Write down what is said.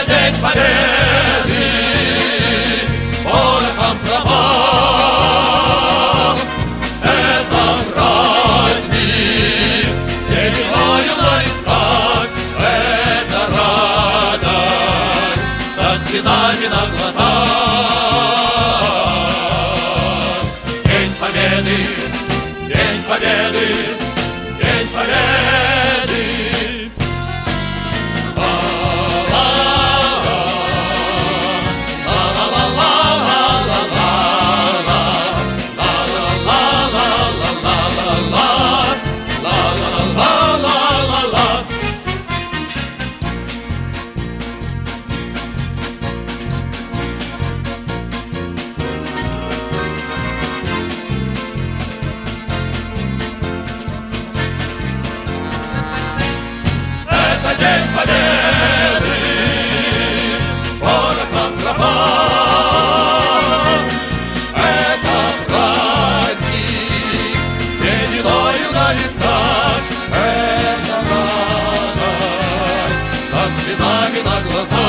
День Победы порохом пропах. Это праздник с сединою на висках. Это радость со слезами на глазах. День Победы, День Победы, День Победы. День Победы порохом пропах. Это праздник с сединою на висках. Это радость со слезами на глазах.